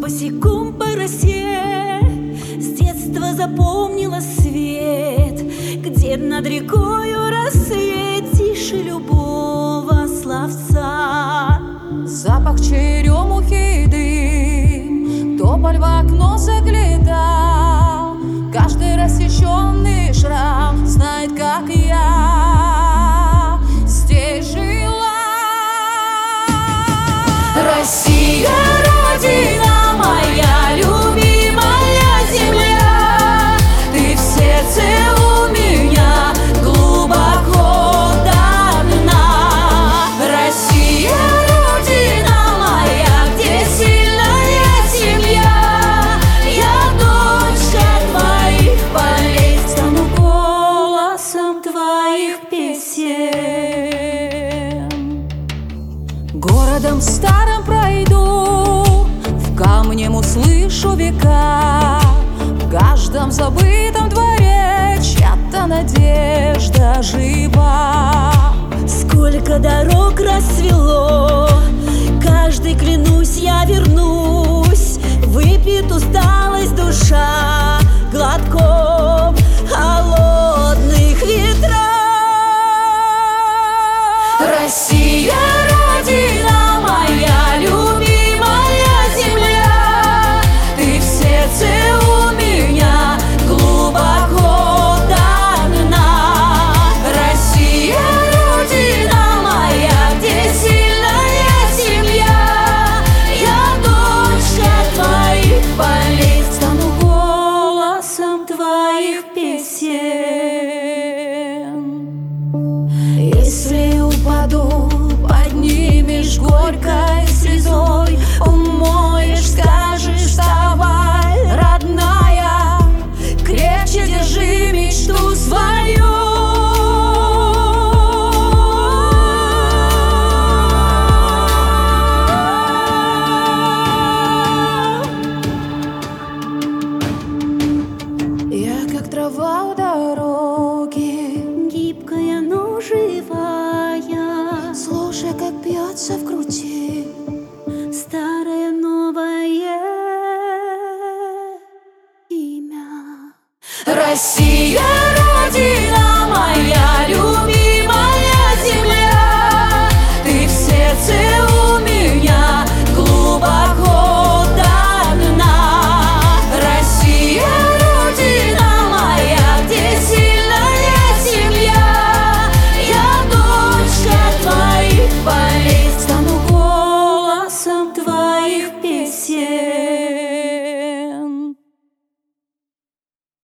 босиком по росе, с детства запомнила свет, где над рекою рассвет тише любого словца. Запах черемухи и дым, тополь в окно заглядал. Каждый рассеченный шрам знает, как я здесь жила. Россия, Родина моя, любимая земля, ты в сердце у меня глубоко до дна. Россия, Родина моя, где сильная семья, я дочка твоих полей, стану голосом твоих песен. Городом старым пройду, в камнем услышу века. В каждом забытом дворе чья-то надежда жива. Сколько дорог расцвело, каждый, клянусь, я вернусь. Выпьет усталость душа глотком холодных ветров. Россия, Родина моя, любимая земля, ты в сердце у меня глубоко до дна. Россия, Родина моя, где сильная семья, я дочка твоих полей, стану голосом твоих песен. Если упаду, поднимешь горькой слезой, умоешь, скажешь: вставай, родная, крепче держи мечту свою. Я как трава у дороги, Гибкая, но живая, слушай, как бьется в груди. старое новое имя. Россия.